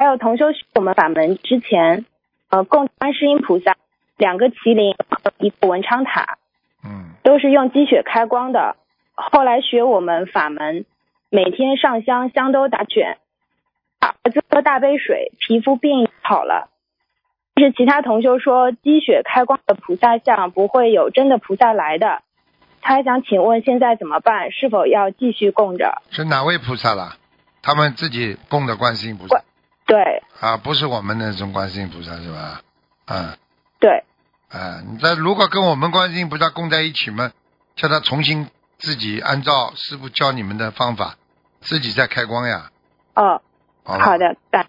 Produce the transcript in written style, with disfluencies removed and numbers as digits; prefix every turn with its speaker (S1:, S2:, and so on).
S1: 有同修学我们法门之前，供观世音菩萨2个麒麟和1个文昌塔，都是用鸡血开光的。后来学我们法门，每天上香，香都打卷，儿子喝大杯水，皮肤病也好了。但是其他同修说，鸡血开光的菩萨像不会有真的菩萨来的。他还想请问现在怎么办？是否要继续供着？
S2: 是哪位菩萨啦？他们自己供的观世音菩萨。
S1: 对。
S2: 不是我们那种观世音菩萨是吧？
S1: 对。
S2: 你这如果跟我们观世音菩萨供在一起嘛，叫他重新自己按照师父教你们的方法，自己再开光呀。
S1: 好的，感